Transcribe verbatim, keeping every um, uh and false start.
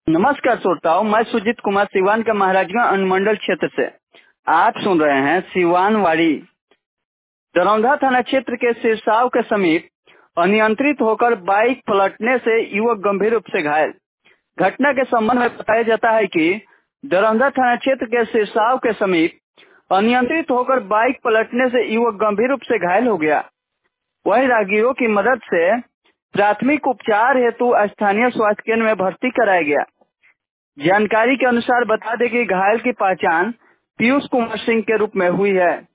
नमस्कार श्रोताओं, मैं सुजीत कुमार सिवान के महाराजगंज अनुमंडल क्षेत्र से। आप सुन रहे हैं सिवान वाड़ी। दरौंधा थाना क्षेत्र के सिरसाव के समीप अनियंत्रित होकर बाइक पलटने से युवक गंभीर रूप से घायल। घटना के संबंध में बताया जाता है कि दरौंधा थाना क्षेत्र के सिरसाव के समीप अनियंत्रित होकर बाइक पलटने से युवक गंभीर रूप से घायल हो गया। वहीं राहगीरों की मदद से प्राथमिक उपचार हेतु स्थानीय स्वास्थ्य केंद्र में भर्ती कराया गया। जानकारी के अनुसार बता दें कि घायल की पहचान पीयूष कुमार सिंह के रूप में हुई है।